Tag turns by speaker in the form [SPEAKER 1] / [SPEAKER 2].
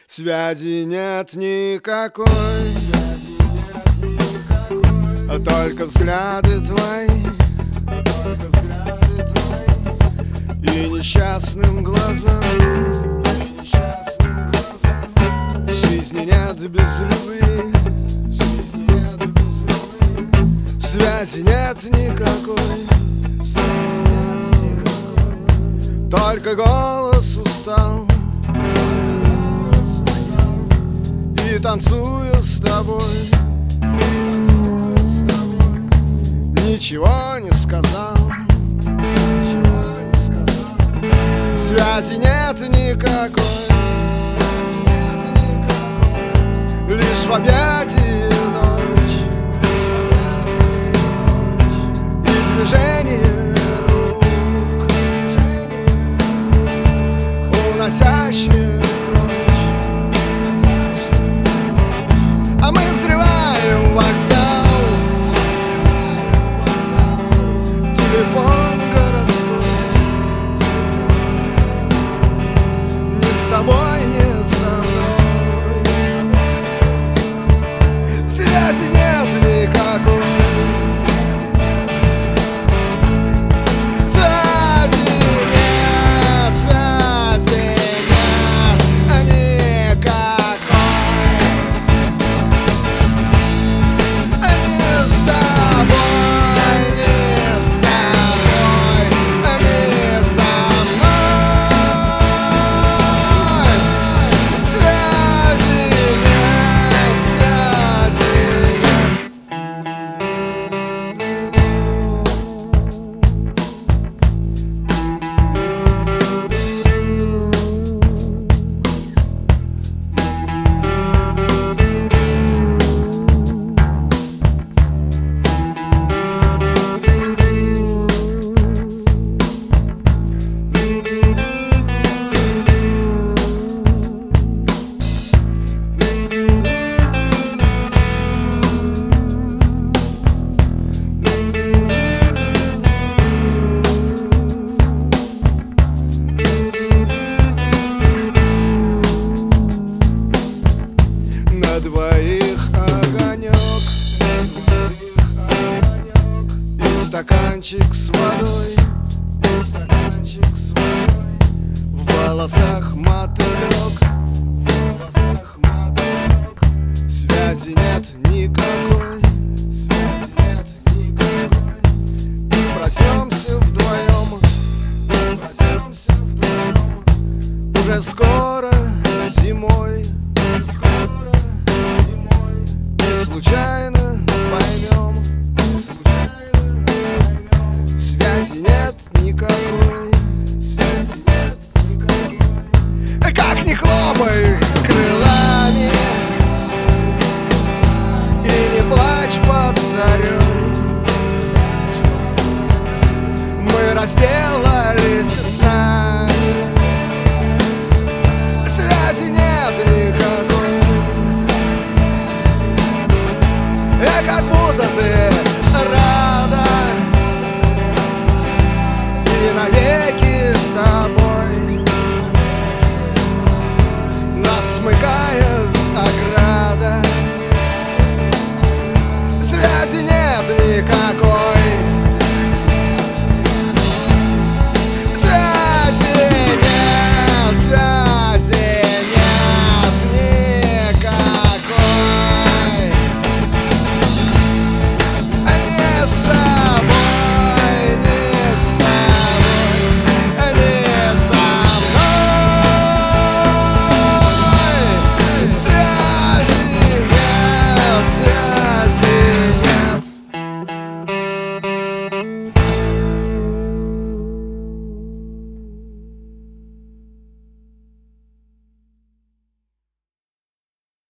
[SPEAKER 1] Связи нет никакой, а только взгляды твои и несчастным глазам. Жизни нет без любви, связи нет никакой, только голос устал. И танцую с тобой, ничего не сказал. Связи нет никакой, лишь в объятии ночь и движение рук, уносящие. А мы взрываем вокзал, телефон городской. Не с тобой, не со мной. Связи нет никакой. Двоих огонек и стаканчик с водой, в волосах мотылек, связи нет никакой, и проснемся вдвоем, уже скоро зимой. Случайно поймем, связи нет никакой, как ни хлопай крылами и не плачь под зарей. Мы разделались с нами, связи нет никакой. Как будто ты рада, и навеки с тобой нас смыкает ограда. Связи нет никакой.